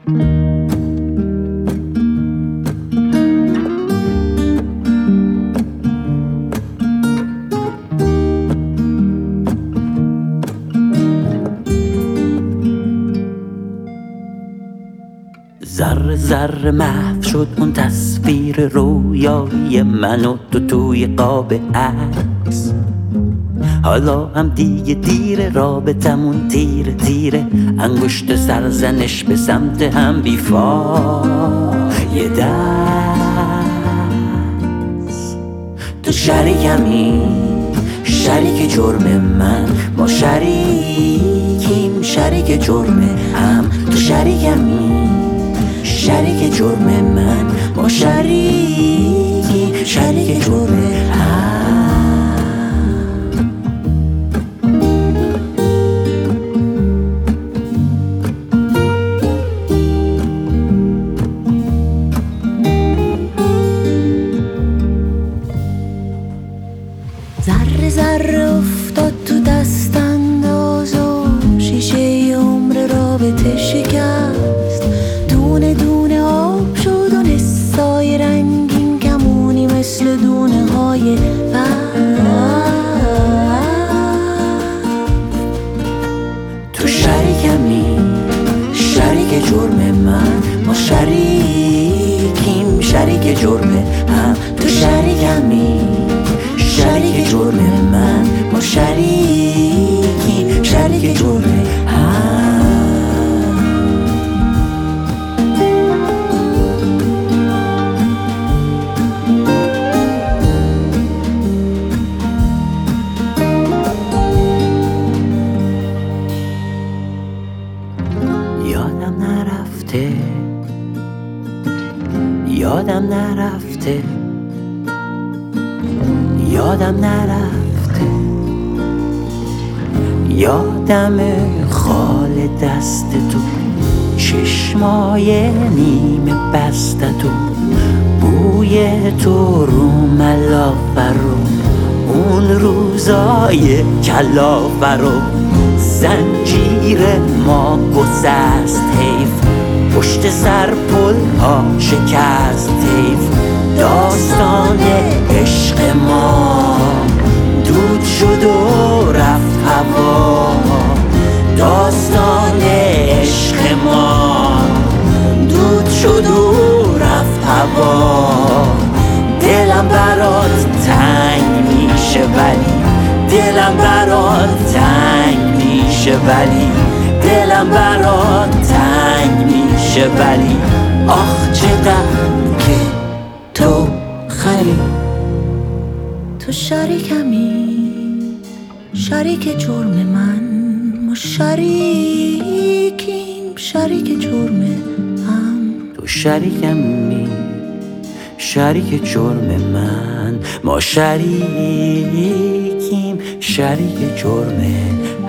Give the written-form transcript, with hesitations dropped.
ذره ذره محو شد اون تصویر رویایی من و تو توی قاب عکس. حالا هم دیگه دیره، رابطمون تیره تیره، انگشت سرزنش به سمت هم بیفایده است. تو شریکمی، شریک جرم من، ما شریکیم، شریک جرم هم. تو شریکمی، شریک جرم من، ما شریکیم، شریک جرم هم. ذره ذره افتاد تو دست انداز و شیشه عمر رابطه شکست. دونه دونه آب شد و نسای رنگین کمونی مثل دونه های تو شریکمی، شریک جرم من، ما شریکیم، شریک جرم هم. تو شریکمی، شریک جرم من، ما شریکیم، شریک جرم هم. یادم نرفته، یادم نرفته، یادم نرفته، یادم خال دست تو، چشمای نیمه بسته تو، بوی تو رو ملافه رو، اون روزای کلافه رو. زنجیر ما گسست حیف، پشت سر پل ها شکست حیف. داستان عشق ما دود شد و رفت هوا، داستان عشق ما دود شد و رفت هوا. دلم برات تنگ میشه ولی، دلم برات تنگ میشه ولی، دلم برات تنگ میشه ولی. آخ چقدر که تو خری. تو شریکمی، شریک جرم من، ما شریکیم، شریک جرم هم. تو شریکمی، شریک جرم من، ما شریکیم، شریک جرم